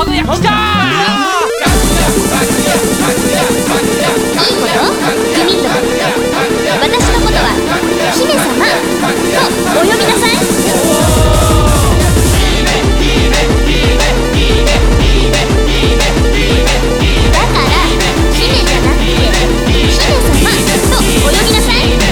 この役者。 いい子よ、ユミット。私のことは姫様とお呼びなさい。だから姫じゃなくて姫様とお呼びなさい。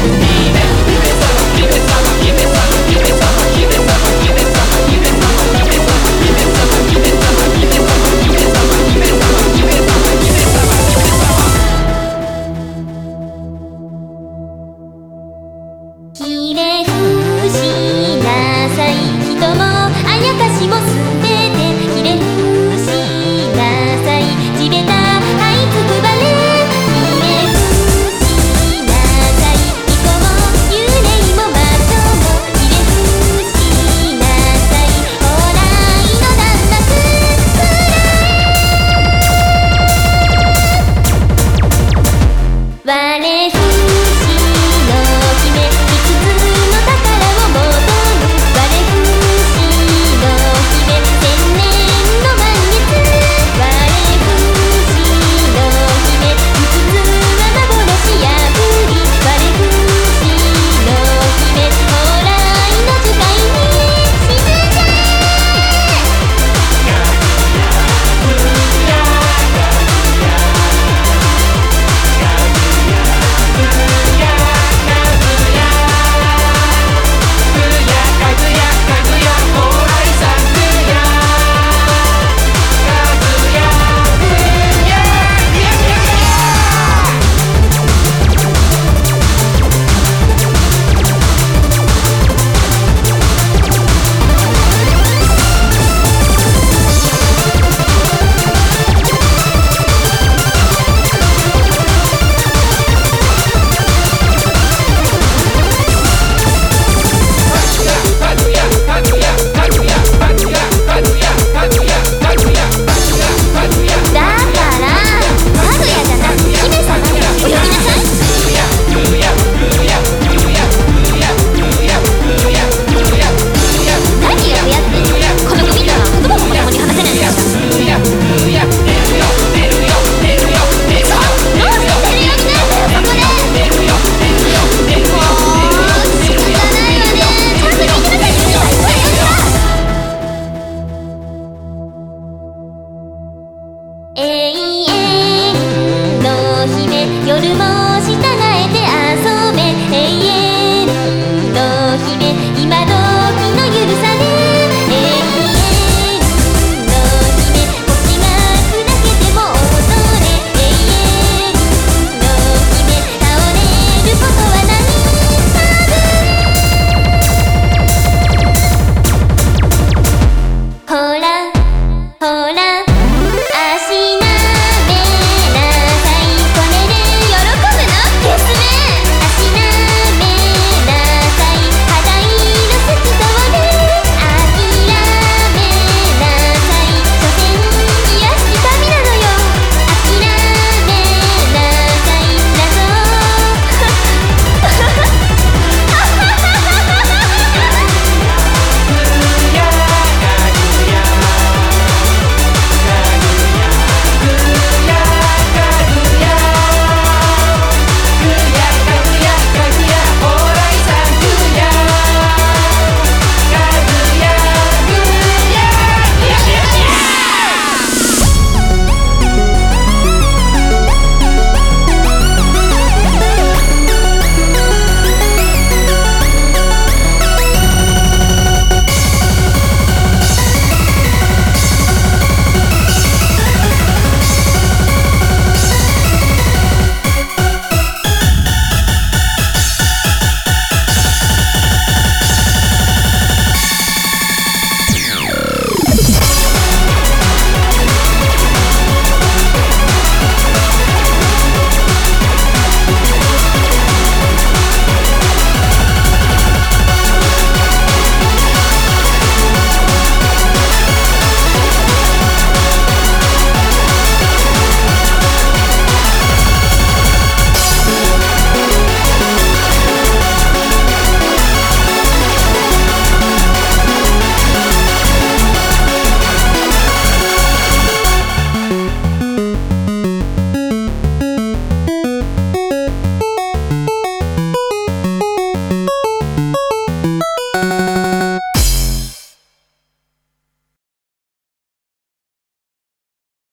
ひれ伏しなさい、人もあやかしもすべてひれ伏しなさい、地べた這いつくばれ。ひれ伏しなさい、人も幽霊も魔女もひれ伏しなさい、ほらいの旦那くらえ。我